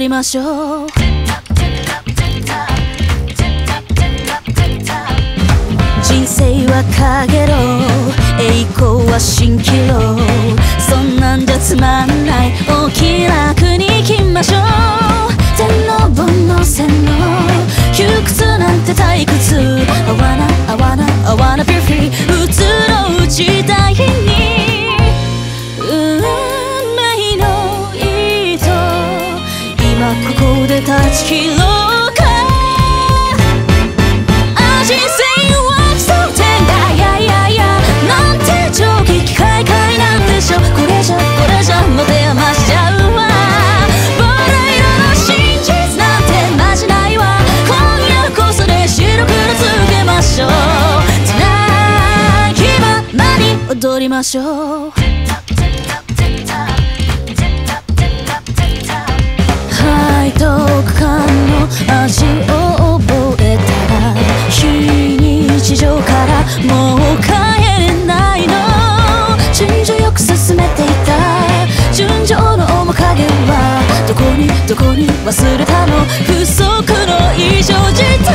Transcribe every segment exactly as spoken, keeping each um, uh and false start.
踊りましょう。人生はかげろう、栄光は蜃気楼。そんなんじゃつまんない、お気楽に行きましょう。天の煩悩洗脳、窮屈なんて退屈。I wanna, I wanna, I wanna be free。 うつろう時代に運命の糸、今ここで断ち切ろうか。あ、人生は奇想天外、いやいやいやなんて定規機械界なんでしょ。これじゃこれじゃ持て余しちゃうわ。バラ色の真実なんてまじないわ。今夜こそで白黒つけましょう。Tonight 気ままに踊りましょう。背徳感の味を覚えたら非日常からもう帰れないの。順序よく進めていた純情の面影はどこにどこに忘れたの。不足の異常事態。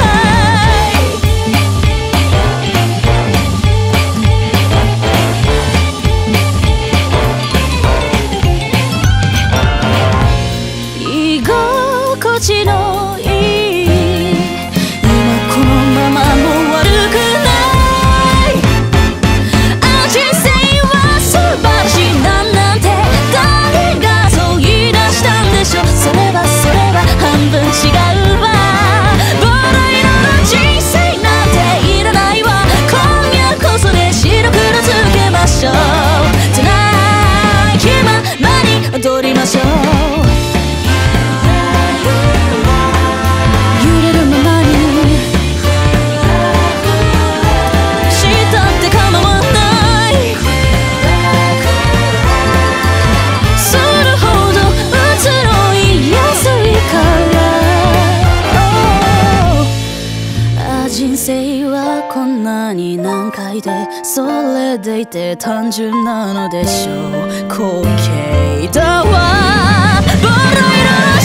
居心地のいい今このままも悪くない。あ、人生は素晴らしいなんなんて誰がそう言い出したんでしょ。それはそれは半分違うわ。バラ色の人生なんていらないわ。今夜こそで白黒つけましょう。Tonight 気ままに踊りましょう。人生はこんなに難解でそれでいて単純なのでしょう。滑稽だわ。バラ色の